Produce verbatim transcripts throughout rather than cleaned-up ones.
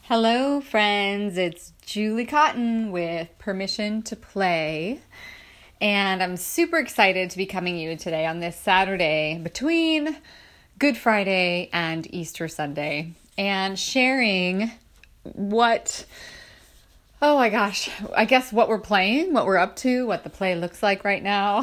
Hello, friends. It's Julie Cotton with Permission to Play. And I'm super excited to be coming to you today on this Saturday between Good Friday and Easter Sunday and sharing what, oh my gosh, I guess what we're playing, what we're up to, what the play looks like right now.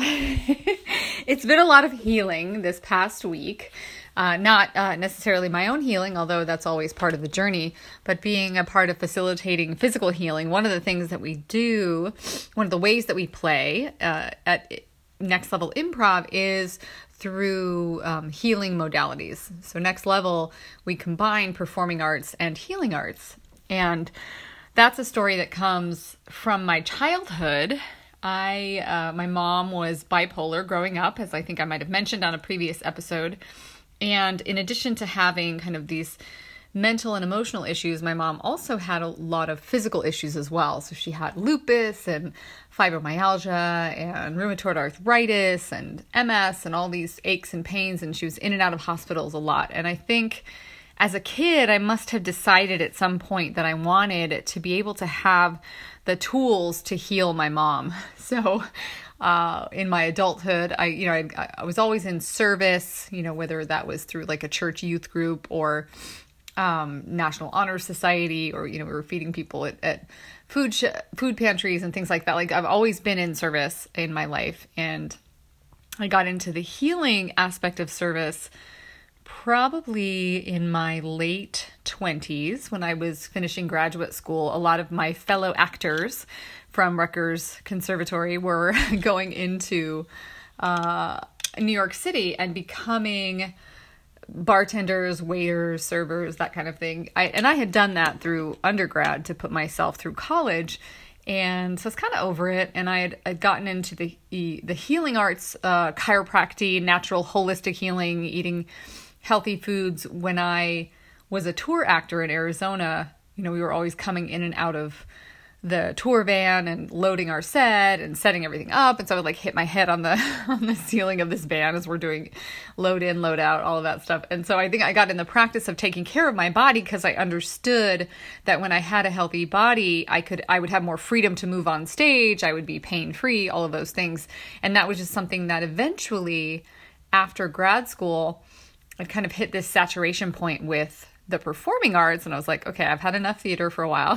It's been a lot of healing this past week. Uh, not uh, necessarily my own healing, although that's always part of the journey, but being a part of facilitating physical healing. One of the things that we do, one of the ways that we play uh, at Next Level Improv is through um, healing modalities. So Next Level, we combine performing arts and healing arts. And that's a story that comes from my childhood. I, uh, my mom was bipolar growing up, as I think I might have mentioned on a previous episode. And in addition to having kind of these mental and emotional issues, my mom also had a lot of physical issues as well. So she had lupus and fibromyalgia and rheumatoid arthritis and M S and all these aches and pains. And she was in and out of hospitals a lot. And I think as a kid, I must have decided at some point that I wanted to be able to have the tools to heal my mom. So Uh, in my adulthood, I, you know, I, I was always in service, you know, whether that was through like a church youth group or um, National Honor Society, or, you know, we were feeding people at, at food sh- food pantries and things like that. Like I've always been in service in my life, and I got into the healing aspect of service probably in my late twenties when I was finishing graduate school. A lot of my fellow actors from Rutgers Conservatory were going into uh, New York City and becoming bartenders, waiters, servers, that kind of thing. I, and I had done that through undergrad to put myself through college. And so I was kind of over it. And I had I'd gotten into the the healing arts, uh, chiropractic, natural holistic healing, eating healthy foods. When I was a tour actor in Arizona, you know, we were always coming in and out of the tour van and loading our set and setting everything up. And so I would like hit my head on the on the ceiling of this van as we're doing load in, load out, all of that stuff. And so I think I got in the practice of taking care of my body because I understood that when I had a healthy body, I could I would have more freedom to move on stage. I would be pain-free, all of those things. And that was just something that eventually, after grad school, I kind of hit this saturation point with the performing arts. And I was like, okay, I've had enough theater for a while.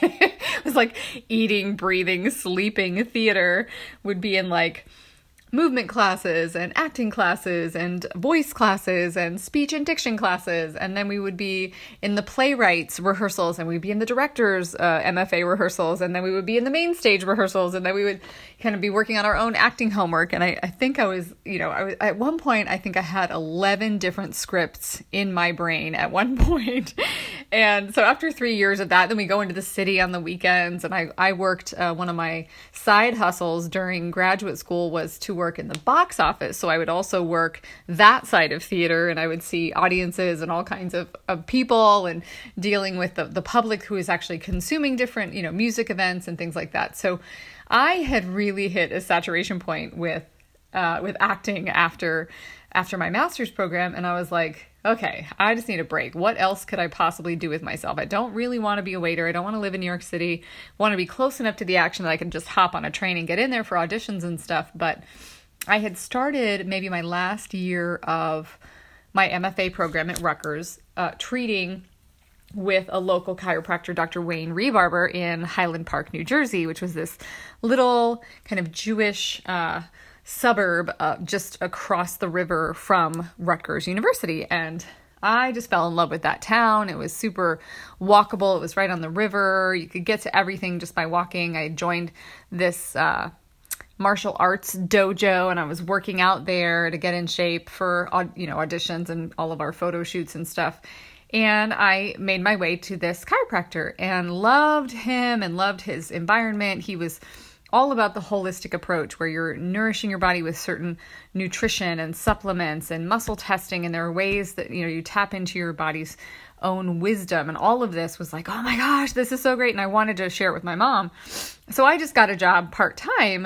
It was like eating, breathing, sleeping theater. Would be in like movement classes and acting classes and voice classes and speech and diction classes. And then we would be in the playwrights rehearsals, and we'd be in the director's uh, M F A rehearsals. And then we would be in the main stage rehearsals. And then we would kind of be working on our own acting homework. And I, I think I was, you know, I was, at one point, I think I had eleven different scripts in my brain at one point. And so after three years of that, then we go into the city on the weekends. And I, I worked, uh, one of my side hustles during graduate school was to work in the box office. So I would also work that side of theater, and I would see audiences and all kinds of, of people and dealing with the, the public who is actually consuming different, you know, music events and things like that. So I had really hit a saturation point with, uh, with acting after, after my master's program. And I was like, okay, I just need a break. What else could I possibly do with myself? I don't really want to be a waiter. I don't want to live in New York City. I want to be close enough to the action that I can just hop on a train and get in there for auditions and stuff. But I had started maybe my last year of my M F A program at Rutgers, uh, treating with a local chiropractor, Doctor Wayne Rebarber, in Highland Park, New Jersey, which was this little kind of Jewish uh, suburb uh, just across the river from Rutgers University. And I just fell in love with that town. It was super walkable. It was right on the river. You could get to everything just by walking. I joined this uh, martial arts dojo, and I was working out there to get in shape for, you know, auditions and all of our photo shoots and stuff. And I made my way to this chiropractor and loved him and loved his environment. He was all about the holistic approach where you're nourishing your body with certain nutrition and supplements and muscle testing. And there are ways that, you know, you tap into your body's own wisdom. And all of this was like, oh my gosh, this is so great. And I wanted to share it with my mom. So I just got a job part-time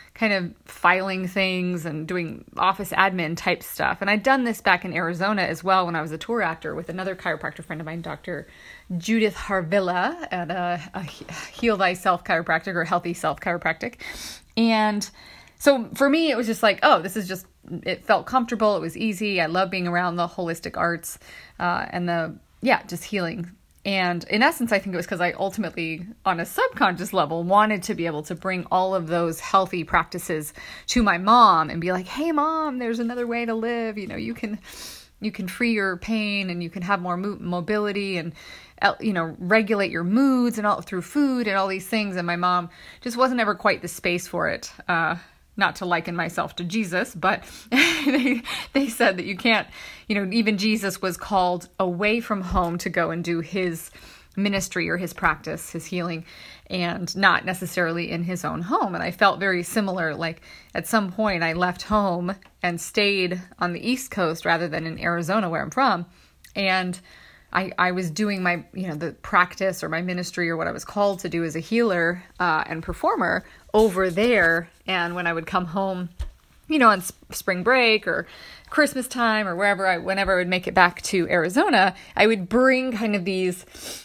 kind of filing things and doing office admin type stuff. And I'd done this back in Arizona as well when I was a tour actor with another chiropractor friend of mine, Doctor Judith Harvilla, at a, a Heal Thyself Chiropractic or Healthy Self Chiropractic. And so for me, it was just like, oh, this is just, it felt comfortable. It was easy. I love being around the holistic arts uh, and the, yeah, just healing. And in essence, I think it was because I ultimately, on a subconscious level, wanted to be able to bring all of those healthy practices to my mom and be like, hey, mom, there's another way to live. You know, you can, you can free your pain and you can have more mo- mobility and, you know, regulate your moods and all through food and all these things. And my mom just wasn't ever quite the space for it. Uh, not to liken myself to Jesus, but they, they said that you can't, you know, even Jesus was called away from home to go and do his ministry or his practice, his healing, and not necessarily in his own home. And I felt very similar. Like at some point I left home and stayed on the East Coast rather than in Arizona where I'm from. And I, I was doing my, you know, the practice or my ministry or what I was called to do as a healer uh, and performer over there. And when I would come home, you know, on sp- spring break or Christmas time or wherever I, whenever I would make it back to Arizona, I would bring kind of these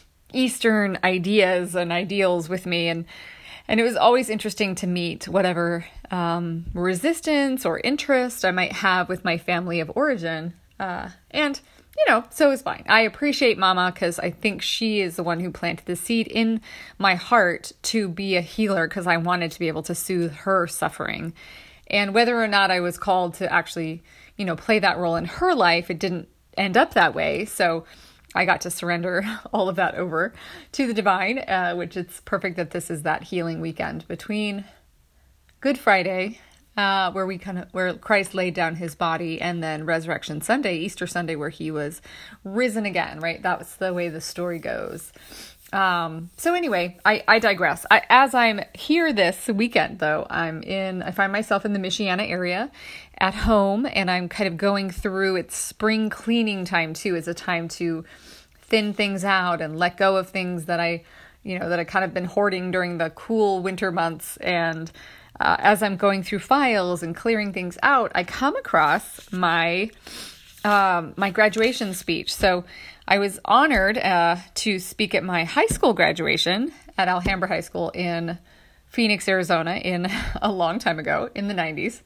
Eastern ideas and ideals with me. And, and it was always interesting to meet whatever um, resistance or interest I might have with my family of origin. Uh, and You know, so it's fine. I appreciate Mama because I think she is the one who planted the seed in my heart to be a healer because I wanted to be able to soothe her suffering. And whether or not I was called to actually, you know, play that role in her life, it didn't end up that way. So I got to surrender all of that over to the divine, uh, which it's perfect that this is that healing weekend between Good Friday, Uh, where we kind of, where Christ laid down his body, and then Resurrection Sunday, Easter Sunday, where he was risen again, right? That was the way the story goes. Um, so anyway, I, I digress. I, as I'm here this weekend, though, I'm in, I find myself in the Michiana area at home, and I'm kind of going through, it's spring cleaning time too. It's a time to thin things out and let go of things that I, you know, that I kind of been hoarding during the cool winter months. And Uh, as I'm going through files and clearing things out, I come across my um, my graduation speech. So I was honored uh, to speak at my high school graduation at Alhambra High School in Phoenix, Arizona, in a long time ago, in the nineties.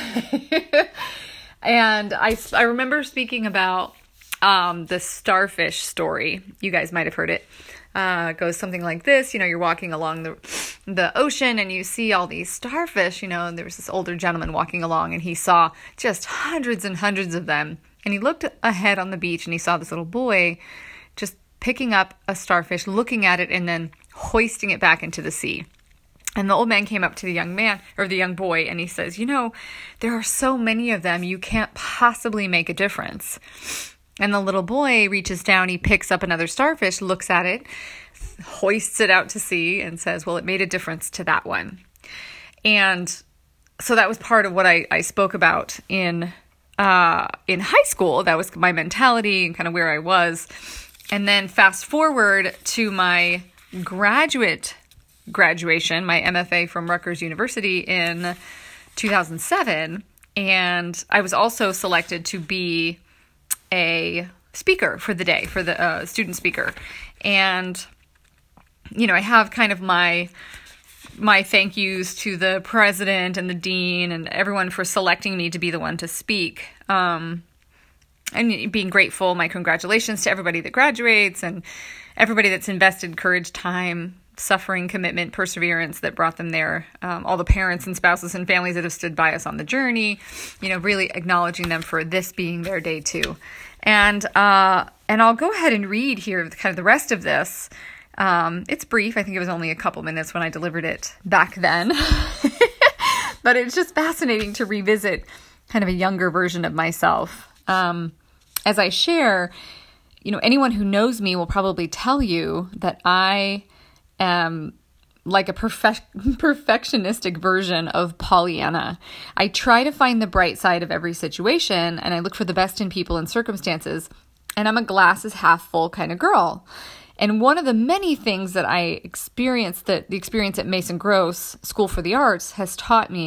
And I, I remember speaking about um, the starfish story. You guys might have heard it. Uh, it goes something like this. You know, you're walking along the the ocean and you see all these starfish, you know, and there was this older gentleman walking along and he saw just hundreds and hundreds of them. And he looked ahead on the beach and he saw this little boy just picking up a starfish, looking at it, and then hoisting it back into the sea. And the old man came up to the young man, or the young boy, and he says, you know, there are so many of them, you can't possibly make a difference. And the little boy reaches down, he picks up another starfish, looks at it, hoists it out to sea, and says, well, it made a difference to that one. And so that was part of what I, I spoke about in uh, in high school. That was my mentality and kind of where I was. And then fast forward to my graduate graduation, my M F A from Rutgers University in two thousand seven. And I was also selected to be a speaker for the day, for the uh, student speaker. And, you know, I have kind of my my thank yous to the president and the dean and everyone for selecting me to be the one to speak. Um, and being grateful, my congratulations to everybody that graduates and everybody that's invested courage, time, suffering, commitment, perseverance that brought them there. Um, all the parents and spouses and families that have stood by us on the journey, you know, really acknowledging them for this being their day too. And, uh, and I'll go ahead and read here kind of the rest of this. Um, it's brief. I think it was only a couple minutes when I delivered it back then, but it's just fascinating to revisit kind of a younger version of myself. Um, as I share, you know, anyone who knows me will probably tell you that I am like a perfect, perfectionistic version of Pollyanna. I try to find the bright side of every situation, and I look for the best in people and circumstances, and I'm a glass is half full kind of girl. And one of the many things that I experienced, that the experience at Mason Gross School for the Arts has taught me,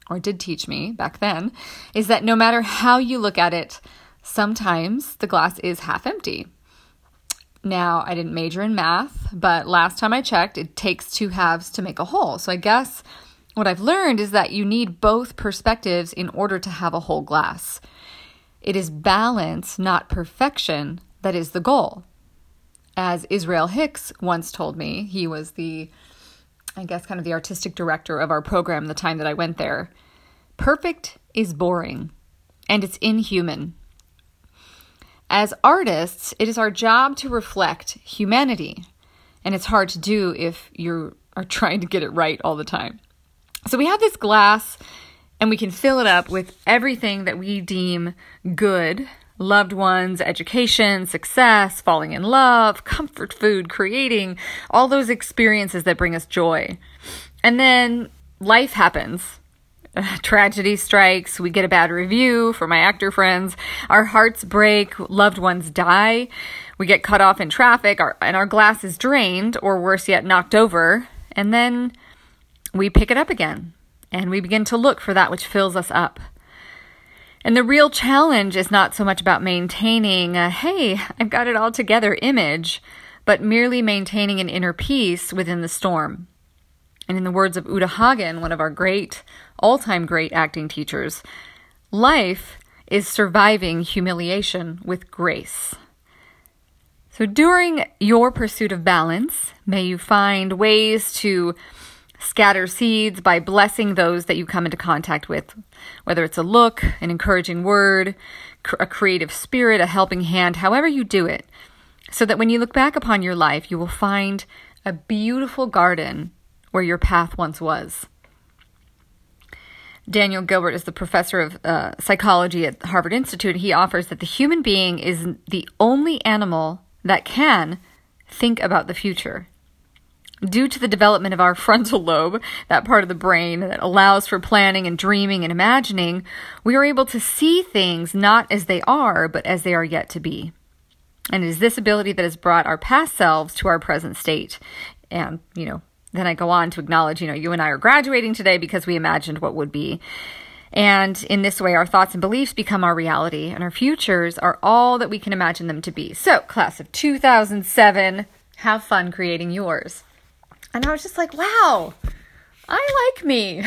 or did teach me back then, is that no matter how you look at it, sometimes the glass is half empty. Now, I didn't major in math, but last time I checked, it takes two halves to make a whole. So I guess what I've learned is that you need both perspectives in order to have a whole glass. It is balance, not perfection, that is the goal. As Israel Hicks once told me, he was the, I guess, kind of the artistic director of our program the time that I went there. Perfect is boring, and it's inhuman. As artists, it is our job to reflect humanity, and it's hard to do if you are trying to get it right all the time. So we have this glass, and we can fill it up with everything that we deem good: loved ones, education, success, falling in love, comfort food, creating, all those experiences that bring us joy. And then life happens. Tragedy strikes, we get a bad review from my actor friends, our hearts break, loved ones die, we get cut off in traffic, our, and our glass is drained, or worse yet, knocked over, and then we pick it up again, and we begin to look for that which fills us up. And the real challenge is not so much about maintaining a, hey, I've got it all together image, but merely maintaining an inner peace within the storm. And in the words of Uta Hagen, one of our great, all-time great acting teachers, life is surviving humiliation with grace. So during your pursuit of balance, may you find ways to scatter seeds by blessing those that you come into contact with, whether it's a look, an encouraging word, a creative spirit, a helping hand, however you do it, so that when you look back upon your life, you will find a beautiful garden where your path once was. Daniel Gilbert is the professor of uh, psychology at Harvard Institute. He offers that the human being is the only animal that can think about the future. Due to the development of our frontal lobe, that part of the brain that allows for planning and dreaming and imagining, we are able to see things not as they are, but as they are yet to be. And it is this ability that has brought our past selves to our present state. And, you know, then I go on to acknowledge, you know, you and I are graduating today because we imagined what would be. And in this way, our thoughts and beliefs become our reality, and our futures are all that we can imagine them to be. So, class of two thousand seven, have fun creating yours. And I was just like, wow, I like me.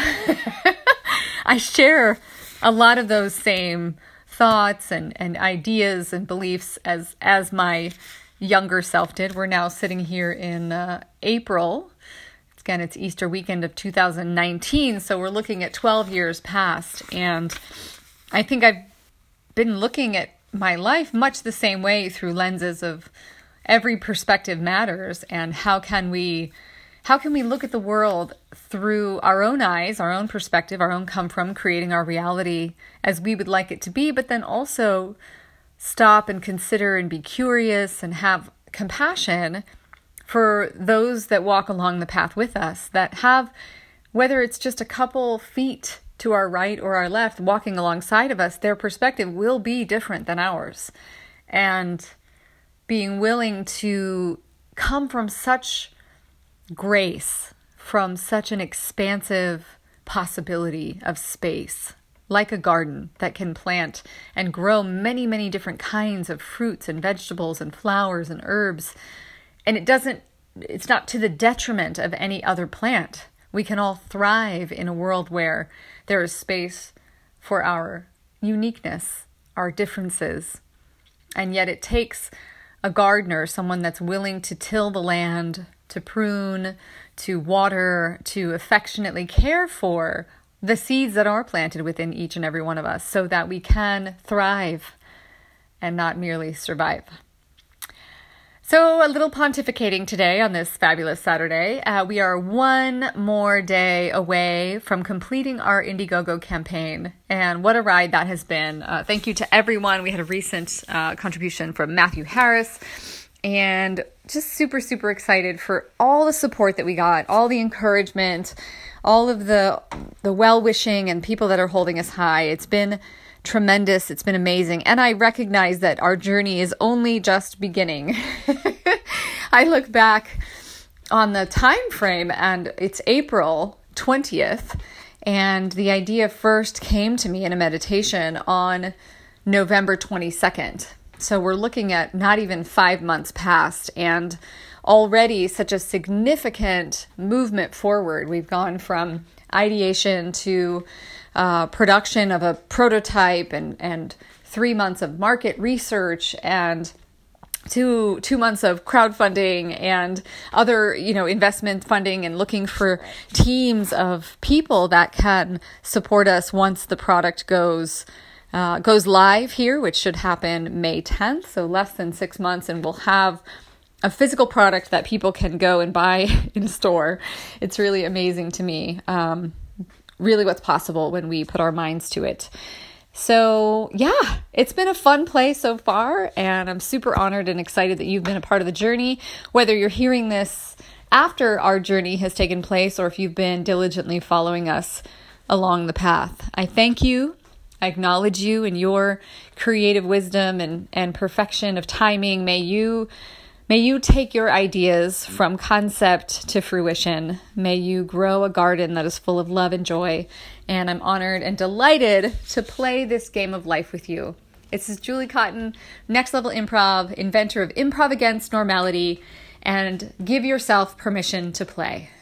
I share a lot of those same thoughts and, and ideas and beliefs as, as my younger self did. We're now sitting here in uh, April. Again, it's Easter weekend of two thousand nineteen, so we're looking at twelve years past, and I think I've been looking at my life much the same way through lenses of every perspective matters, and how can we how can we look at the world through our own eyes, our own perspective, our own come from, creating our reality as we would like it to be, but then also stop and consider and be curious and have compassion for those that walk along the path with us, that have, whether it's just a couple feet to our right or our left, walking alongside of us, their perspective will be different than ours. And being willing to come from such grace, from such an expansive possibility of space, like a garden that can plant and grow many, many different kinds of fruits and vegetables and flowers and herbs. And it doesn't, it's not to the detriment of any other plant. We can all thrive in a world where there is space for our uniqueness, our differences. And yet it takes a gardener, someone that's willing to till the land, to prune, to water, to affectionately care for the seeds that are planted within each and every one of us, so that we can thrive and not merely survive. So a little pontificating today on this fabulous Saturday. Uh, we are one more day away from completing our Indiegogo campaign, and what a ride that has been. Uh, thank you to everyone. We had a recent uh, contribution from Matthew Harris, and just super, super excited for all the support that we got, all the encouragement, all of the the well-wishing and people that are holding us high. It's been tremendous. It's been amazing. And I recognize that our journey is only just beginning. I look back on the time frame, and it's April twentieth, And the idea first came to me in a meditation on November twenty-second. So we're looking at not even five months past, and already such a significant movement forward. We've gone from ideation to uh, production of a prototype, and, and three months of market research, and two two months of crowdfunding and other, you know, investment funding, and looking for teams of people that can support us once the product goes uh, goes live here, which should happen May tenth, so less than six months, and we'll have a physical product that people can go and buy in store. It's really amazing to me, um, really what's possible when we put our minds to it. So yeah, it's been a fun play so far, and I'm super honored and excited that you've been a part of the journey, whether you're hearing this after our journey has taken place or if you've been diligently following us along the path. I thank you. I acknowledge you and your creative wisdom and, and perfection of timing. May you May you take your ideas from concept to fruition. May you grow a garden that is full of love and joy. And I'm honored and delighted to play this game of life with you. This is Julie Cotton, Next Level Improv, inventor of Improv Against Normality, and give yourself permission to play.